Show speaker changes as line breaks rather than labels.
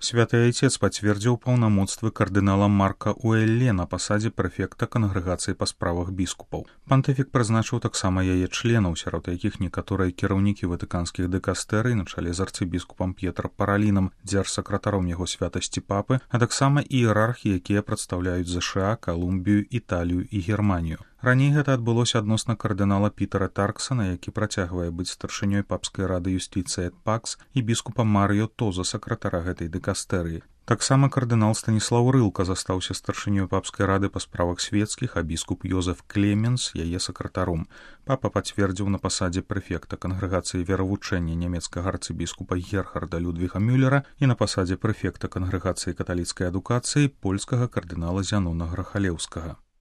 Святы Айцец пацвердзіў паўнамоцтвы кардынала Марка Уэлле на пасадзе прэфекта кангрэгацыі па справах біскупаў. Пантыфік прызначыў таксама яе членаў, сярод якіх некаторыя кіраўнікі ватыканскіх дыкастэрый на чале з арцыбіскупам П'етра Паралінам, дзяржсакратаром яго святасці папы, а таксама іерархі, якія прадстаўляюць ЗША, Калумбію, Італію і Германію. Раней гэта адбылося адносна кардынала Пітера Тарксана, які працягвае быць старшынёй папскай рады юстыцыі эт Пакс, і біскупа Марыё Тоза, сакратара гэтай дыкастэрыі. Таксама кардынал Станіслаў Рылка застаўся старшынёй папскай рады па справах свецкіх, а біскуп Йозеф Клеменс яе сакратаром. Папа пацвердзіў на пасадзе прэфекта кангрэгацыі веравучэння нямецкага арцыбіскупа Герхарда Людвіга Мюллера і на пасадзе прэфекта кангрэгацыі каталіцкай адукацыі польскага кардынала Зянона Грахалеўскага.